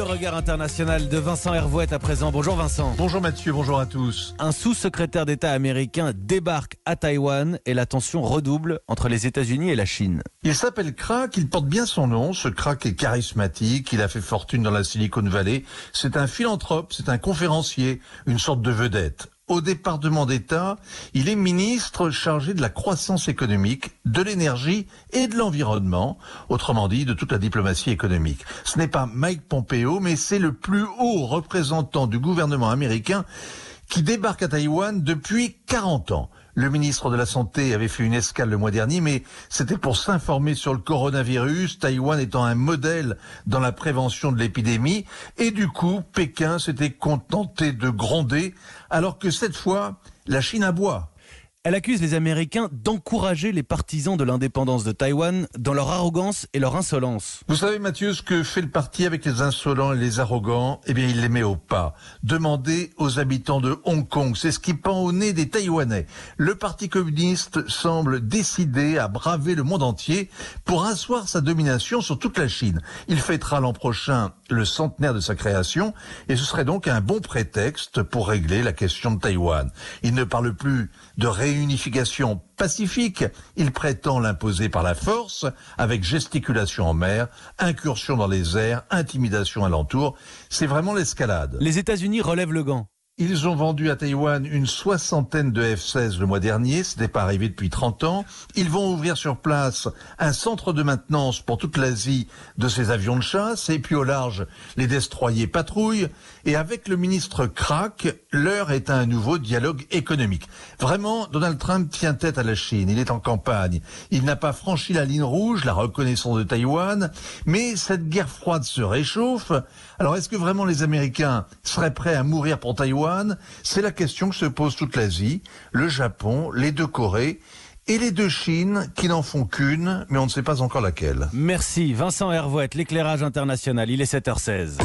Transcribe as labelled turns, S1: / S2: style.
S1: Le regard international de Vincent Hervouet à présent. Bonjour Vincent.
S2: Bonjour Mathieu, bonjour à tous.
S1: Un sous-secrétaire d'État américain débarque à Taïwan et la tension redouble entre les États-Unis et la Chine.
S2: Il s'appelle Crack, il porte bien son nom. Ce Crack est charismatique, il a fait fortune dans la Silicon Valley. C'est un philanthrope, c'est un conférencier, une sorte de vedette. Au département d'État, il est ministre chargé de la croissance économique, de l'énergie et de l'environnement, autrement dit de toute la diplomatie économique. Ce n'est pas Mike Pompeo, mais c'est le plus haut représentant du gouvernement américain qui débarque à Taïwan depuis 40 ans. Le ministre de la Santé avait fait une escale le mois dernier, mais c'était pour s'informer sur le coronavirus, Taïwan étant un modèle dans la prévention de l'épidémie. Et du coup, Pékin s'était contenté de gronder, alors que cette fois, la Chine aboie.
S1: Elle accuse les Américains d'encourager les partisans de l'indépendance de Taïwan dans leur arrogance et leur insolence.
S2: Vous savez Mathieu, ce que fait le parti avec les insolents et les arrogants, eh bien il les met au pas. Demandez aux habitants de Hong Kong, c'est ce qui pend au nez des Taïwanais. Le parti communiste semble décidé à braver le monde entier pour asseoir sa domination sur toute la Chine. Il fêtera l'an prochain le centenaire de sa création et ce serait donc un bon prétexte pour régler la question de Taïwan. Il ne parle plus de réunification pacifique, il prétend l'imposer par la force, avec gesticulation en mer, incursion dans les airs, intimidation alentour. C'est vraiment l'escalade.
S1: Les États-Unis relèvent le gant.
S2: Ils ont vendu à Taïwan une 60aine de F-16 le mois dernier, ce n'est pas arrivé depuis 30 ans. Ils vont ouvrir sur place un centre de maintenance pour toute l'Asie de ces avions de chasse, et puis au large, les destroyers patrouillent. Et avec le ministre Crack, l'heure est à un nouveau dialogue économique. Vraiment, Donald Trump tient tête à la Chine, il est en campagne. Il n'a pas franchi la ligne rouge, la reconnaissance de Taïwan, mais cette guerre froide se réchauffe. Alors est-ce que vraiment les Américains seraient prêts à mourir pour Taïwan ? C'est la question que se pose toute l'Asie, le Japon, les deux Corées et les deux Chines qui n'en font qu'une, mais on ne sait pas encore laquelle.
S1: Merci Vincent Hervouet, l'éclairage international, il est 7h16.